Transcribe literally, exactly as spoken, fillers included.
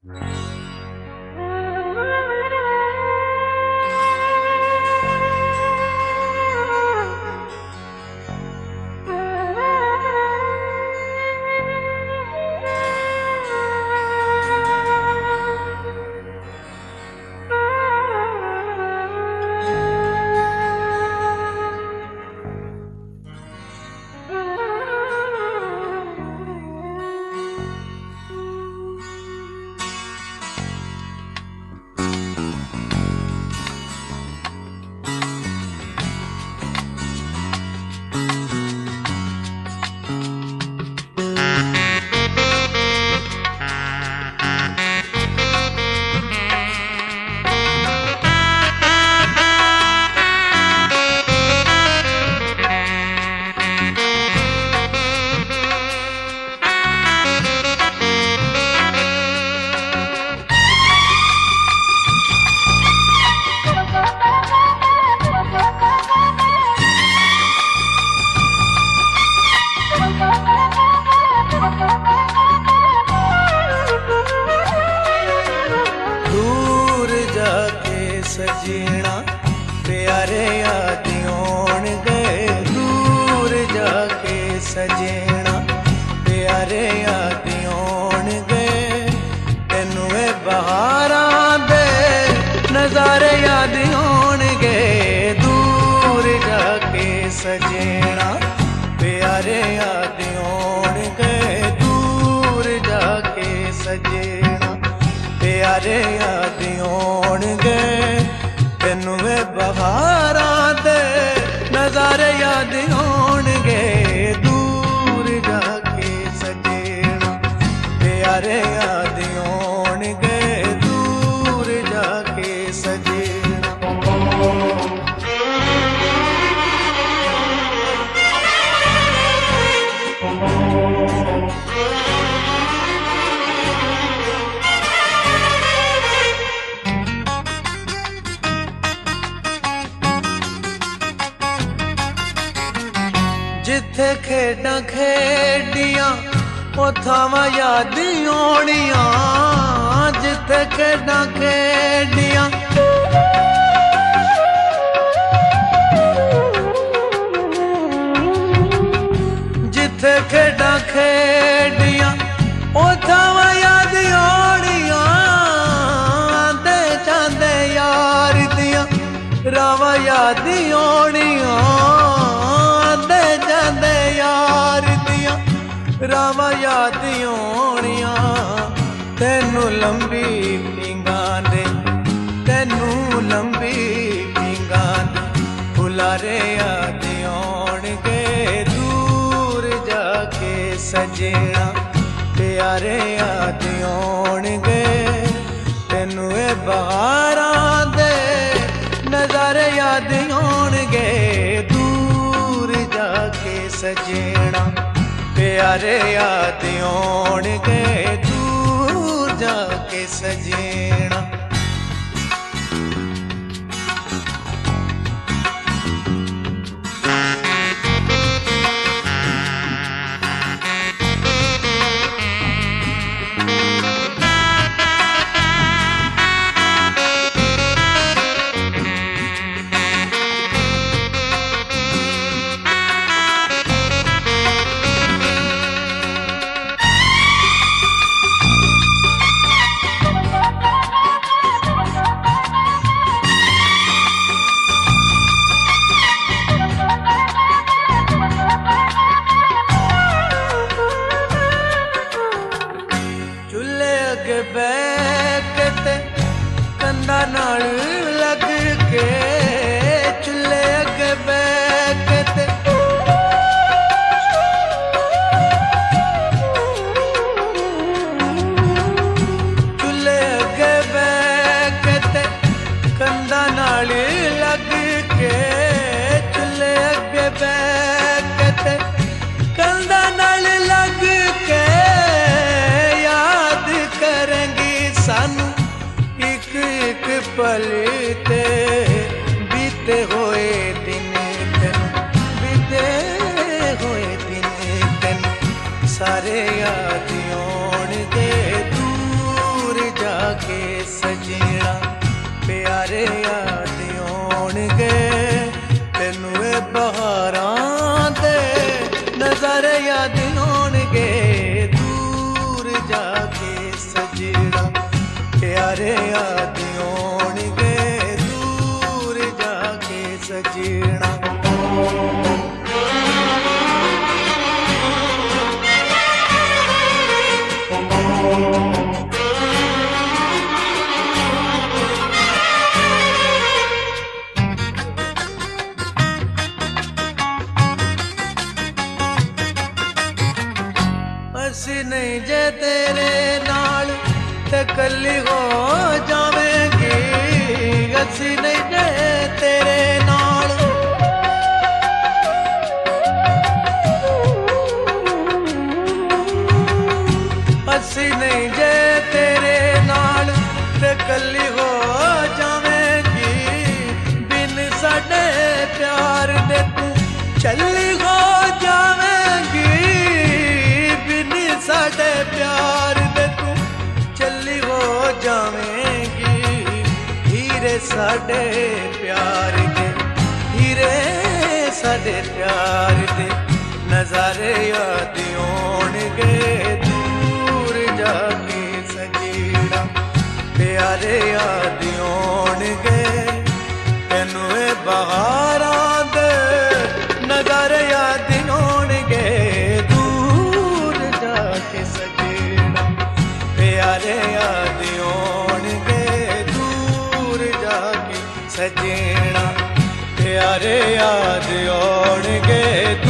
सजना प्यारे याद आउण गए, दूर जाके सजना प्यारे याद आउण गए। तेनू ए बहारां दे नज़ारे याद आउण गए, दूर जाके सजना प्यारे याद आउण गए, दूर जाके सजना प्यारे याद आउण गए। तेनू वे बहारां दे नज़ारे याद आउण गए, दूर जाके सजना प्यारे याद आउण गए, दूर जाके सजना। जिथे खेडां खेडियां ओ थावां याद आउणियां, जिथे खेडां खेडियां जिथे खेडां खेडियां ओ थावां याद आउणियां। आंदे जांदे यार दियां रावां याद आउणियां, जांदे यार दियां रावां याद आउणियां। तेनू लंबी पींगां दे, तेनू लंबी पींगां दे फुलारे याद आउण गए, दूर जाके सजना प्यारे याद आउण गए। तेनू ए बहारां दे नज़ारे याद आउण गए, दूर जाके सजना प्यारे याद आउण गए, दूर जाके सजना। बैठते कंधा नाल लग के, चुल्हे अगे बैठते चुल्हे अगे बैठते कंधा नाल लग के, चुल्हे अगे बैठते कंधा नाल लग के। सानू एक एक पल ते बीते हुए दिन, तेन बीते हुए दिन तेन सारे याद आउण गए, दूर जाके सजना प्यारे याद आउणगे तेनू ए बहारां दे नज़ारे याद आउणगे दूर जाके सजना प्यारे याद आउणगे दूर जाके सजना। असी नहीं जे तेरे नाल ते कली हो जावेंगी, असी नहीं जे तेरे नाल असी नहीं जे तेरे नाल ते कली हो जावेंगी, बिन साडे प्यार दे तू चली हो जावेंगी, साडे प्यार दे तू चली हो जावेंगी, हीरे साडे प्यार दे हीरे साडे प्यार दे नज़ारे याद आउणगे दूर जाके सजना प्यारे याद आउणगे तैनू ए बहारां दे नज़ारे याद आउणगे प्यारे याद आउणगे दूर जाके सजना प्यारे याद आउणगे